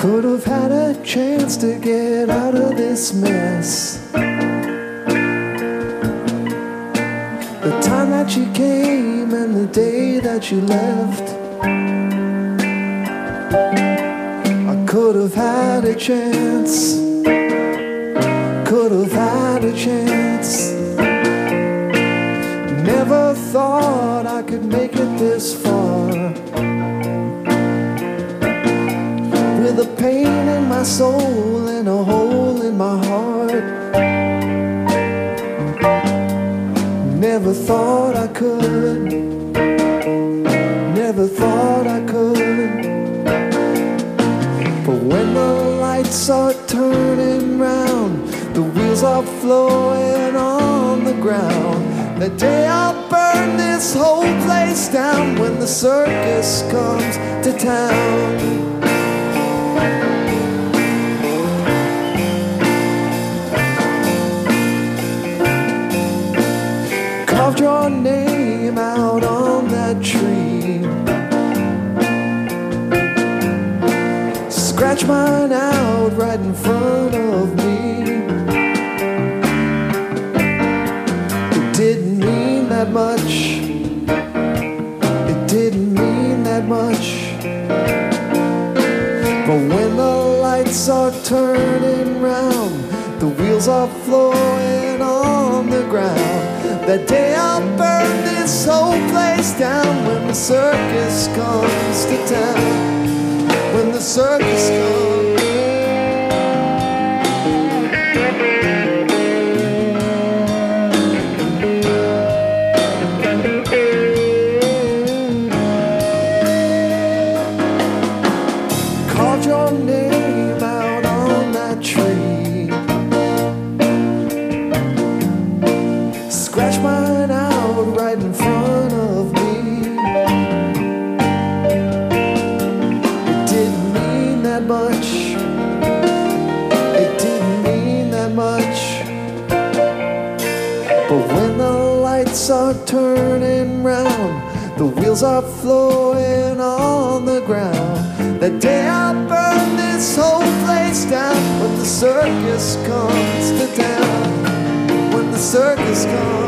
could have had a chance to get out of this mess. The time that you came and the day that you left, I could have had a chance, could have had a chance. Never thought I could make it this far, with a pain in my soul and a hole in my heart. Never thought I could, never thought I could. But when the lights are turning round, the wheels are flowing on the ground, the day I'll burn this whole place down when the circus comes to town. Carved your name out on that tree, scratch mine out right in front of me. It didn't mean that much, it didn't mean that much. But when the lights are turning round, the wheels are flowing on the ground, that day I'll burn this whole place down when the circus comes to town, when the circus comes. Carved your name out on that tree, scratch mine out right in front of me. It didn't mean that much, it didn't mean that much. But when the lights are turning round, the wheels are flowing on the ground, that day I'll burn this whole place down when the circus comes to town, when the circus comes.